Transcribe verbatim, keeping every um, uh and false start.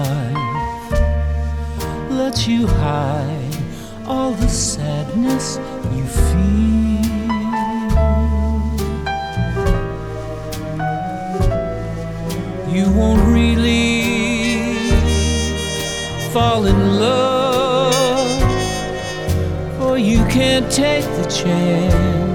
life lets you hide all the sadness you feel. You won't really fall in love, for you can't take the chance